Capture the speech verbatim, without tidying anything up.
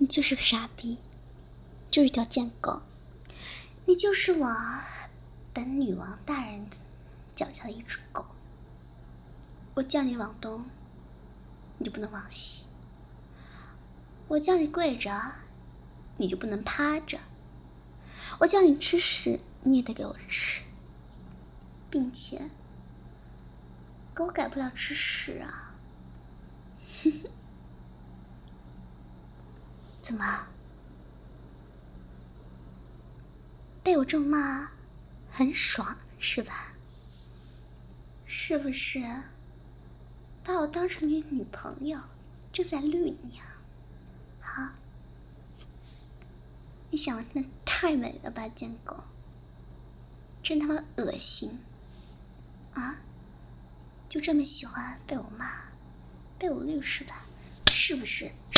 你就是个傻逼，就是条贱狗，你就是我本女王大人脚下的一只狗。我叫你往东，你就不能往西；我叫你跪着，你就不能趴着；我叫你吃屎，你也得给我吃，并且狗改不了吃屎啊！怎么？被我咒骂很爽是吧？是不是把我当成你女朋友，正在绿你啊？好，你想的真的太美了吧，贱狗！真他妈恶心啊！就这么喜欢被我骂、被我绿是吧？是不是？